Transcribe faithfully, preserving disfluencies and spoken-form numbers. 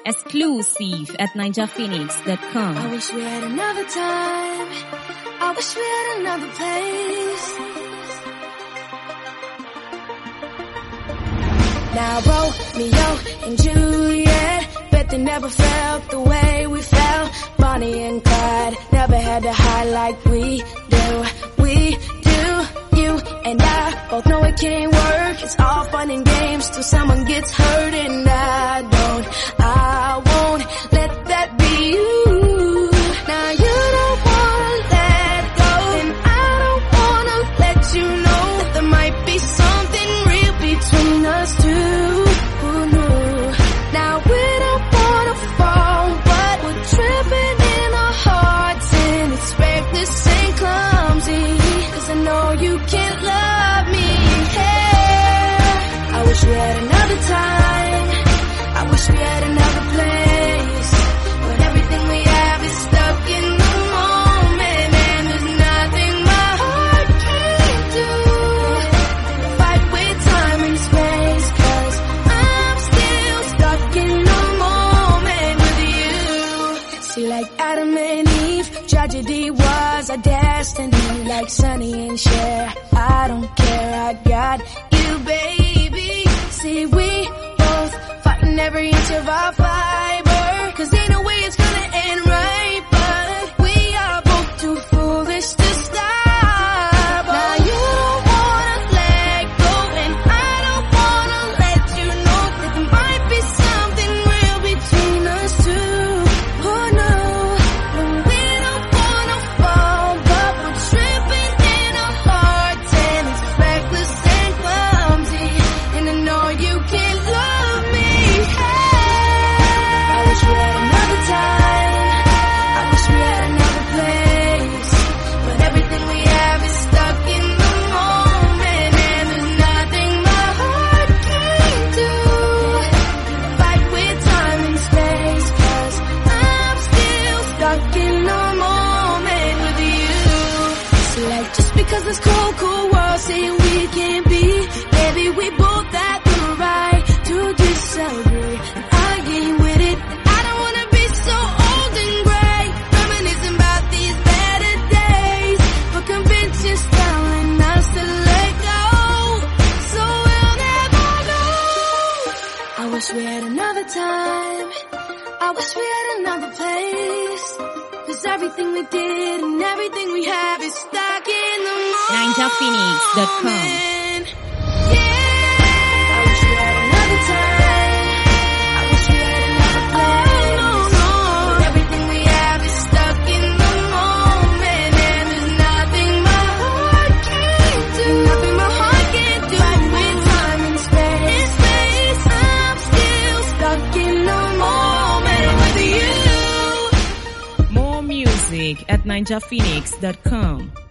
Exclusive at ninja phoenix dot com. I wish we had another time. I wish we had another place. Now Romeo and Juliet, bet they never felt the way we felt. Bonnie and Clyde never had to hide like we do. We do. You and I both know it can't work. It's all fun and games till someone gets hurt, and I don't, I won't let that be you. Now you don't wanna let go, and I don't wanna let you know that there might be something real between us two. Who knew? Now we don't wanna fall, but we're tripping in our hearts, and it's reckless and clumsy, 'cause I know you can't love me. Hey, I wish we had another time. I wish we had another place, but everything we have is stuck in the moment, and there's nothing my heart can't do. Fight with time and space, 'cause I'm still stuck in the moment with you. See, like Adam and Eve, tragedy was our destiny. Like Sonny and Cher, I don't care, I got you, baby. See, we both fighting every inch of our fiber, 'cause ain't no way it's gonna end right, but we are both too foolish to stop. Now you don't wanna let go, and I don't wanna let you know that there might be something real between us two. Oh no, when we don't wanna fall, but we're tripping in our hearts, and it's reckless and clumsy, and I know you can't love me. I wish we had another time. I wish we had another place, but everything we have is stuck in the moment, and there's nothing my heart can't do. Fight with time and space, 'cause I'm still stuck in the moment with you. So like, just because this cold, cold world saying we can't be, maybe we both have the right to disagree. And I ain't with it, and I don't wanna be so old and gray, reminiscing about these better days, but convention's telling us to let go, so we'll never know. I wish we had another time. I wish we had another place, 'cause everything we did and everything we have is stuck in the moment. ninja phoenix dot com. Yeah, I wish we had another time. I wish we had another place. Oh, no, no. But everything we have is stuck in the moment, and there's nothing my heart can't do. Nothing my heart can't do. Fight with time and space. In space, I'm still stuck in the moment with you. More music at ninja phoenix dot com.